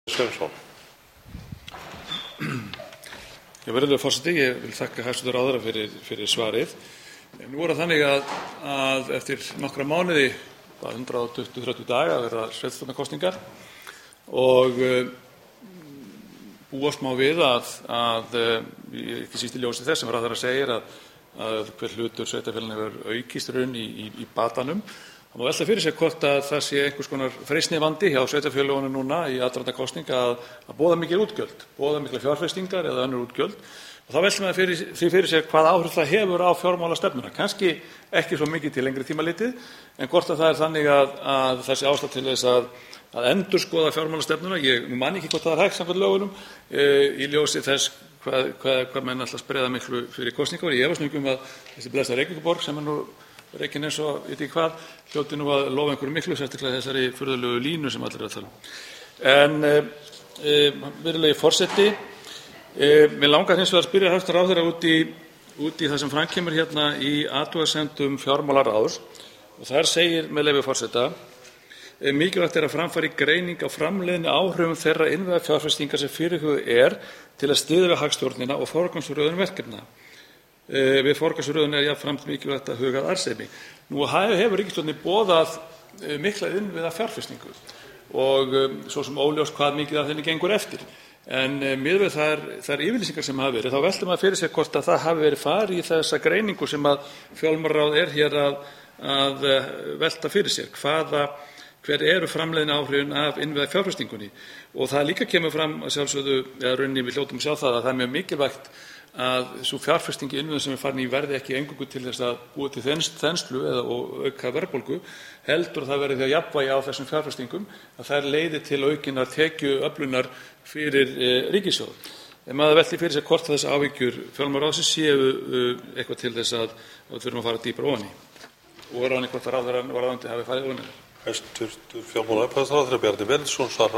Sveinsson. Virðulegur forseti, ég vil þakka hæstv. Ráðherra fyrir svarið. Nú það þannig að eftir nokkra mánuði, 120-130 daga, verða sveitarstjórnarkosningar og búast má við að ekki síst í ljósi þess sem ráðherra segir að hver hlutur sveitarfélaganna hefur aukist í batanum. Það má velta fyrir sér hvort að það sé einhvers konar freistnivandi hjá sveitarfélögunum núna í aðdraganda kosninga að boða mikil útgjöld, boða miklar fjárfestingar eða önnur útgjöld. Og þá veltir maður fyrir sér hvað áhrif það hefur á fjármálastefnuna. Kannski ekki svo mikið til lengri tíma litið, en hvort að það þannig að það sé ástæða til þess að endurskoða fjármálastefnuna. Ég man ekki hvort það hægt samkvæmt lögunum í ljósi þess hvað menn ætla að spreða miklu fyrir kosningar. Ég efast að þessi blessa Reykjavíkurborg sem nú rekin eins og veit ég hvað, hljóti nú að lofa einhverju miklu, sérstaklega þessari furðulegu línu sem allir að tala um. En virðulegi forseti, mig langar hins vegar að spyrja hæstv. Ráðherra út í það sem fram kemur hérna í athugasemdum fjármálaráðs og þar segir með leyfi forseta: mikilvægt að fram fari greining á framleiðni áhrifum þeirra innviðafjárfestinga sem fyrirhuguð til að styðja við hagstjórnina og forgangsröðun verkefna. Við forgangsröðun jafnframt mikilvægt að huga að arðsemi. Nú hefur ríkisstjórnin boðað mikla innviðafjárfestingu og svo sem óljóst hvað mikið af henni gengur eftir. En miðað við þær yfirlýsingar sem hafa verið, þá veltir maður fyrir sér hvort að það hafi verið farið í þessa greiningu sem að fjármálaráð hér að velta fyrir sér. Hver eru framleiðni áhrifin af innviðafjárfestingunni? Og það líka kemur fram að sjálfsögðu, eða rauninni við hljótum að sjá það er mjög mikilvægt að sú fjárfesting í innviðum sem farin í verði ekki eingöngu til þess að búa til þenslu og auka verðbólgu, heldur það verði því að jafnvægi á þessum fjárfestingum, að þær leiði til aukinnar tekjuöflunar fyrir ríkissjóð. En maður veltir fyrir sér hvort þessi áhyggjur fjármálaráðsins séu eitthvað til þess að við þurfum að fara dýpra ofan í. Og hvort að ráðherrann hafi farið ofan í. Hæstv. fjármála- og efnahagsráðherra Bjarni Benediktsson svarar.